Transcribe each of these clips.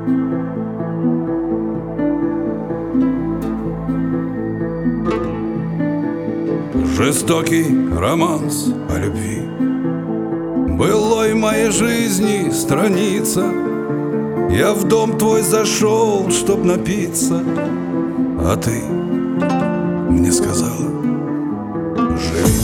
Жестокий романс о любви, былой моей жизни страница. Я в дом твой зашел, чтоб напиться, а ты мне сказала: живи.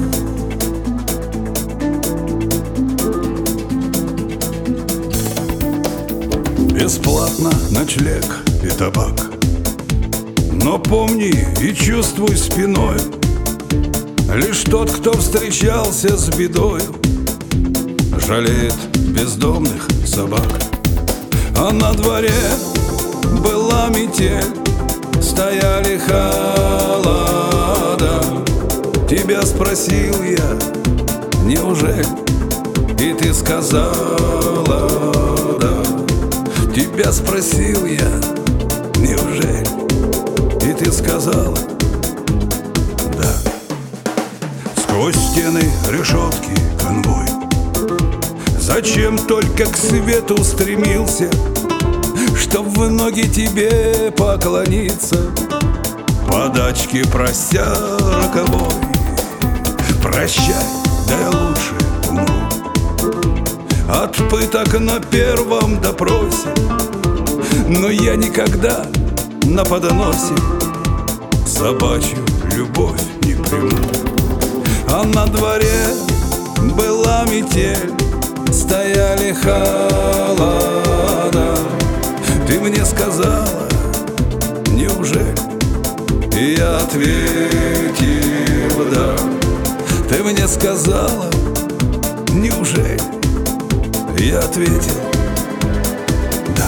Бесплатно ночлег и табак, но помни и чувствуй спиной: лишь тот, кто встречался с бедою, жалеет бездомных собак. А на дворе была метель, стояли холода. Тебя спросил я: неужели? И ты сказала: да. Тебя спросил я: неужели? И ты сказала: да. Сквозь стены решетки конвой, зачем только к свету стремился, чтоб в ноги тебе поклониться, подачки прося роковой. Прощай, да я лучше умру от пыток на первом допросе, но я никогда на подносе собачью любовь не приму. А на дворе была метель, стояли холода. Ты мне сказала: неужели? И я ответил: да. Ты мне сказала: неужели? Я ответил: да.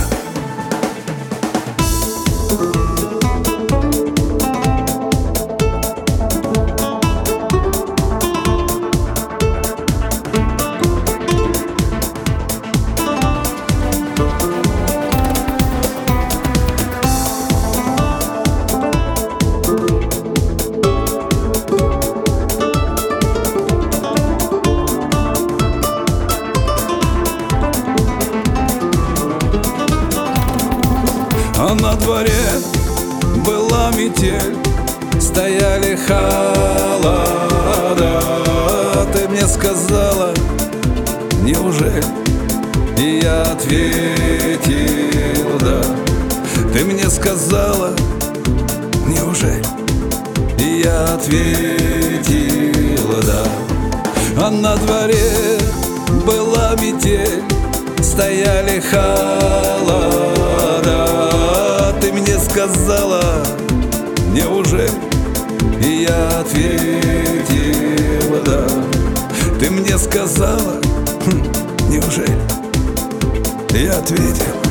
А на дворе была метель, стояли холода. Ты мне сказала: неужели? И я ответил: да. Ты мне сказала: неужели? И я ответил: да. А на дворе была метель, стояли холода. Ты мне сказала: неужели? И я ответил: да. Ты мне сказала: неужели? Я ответил: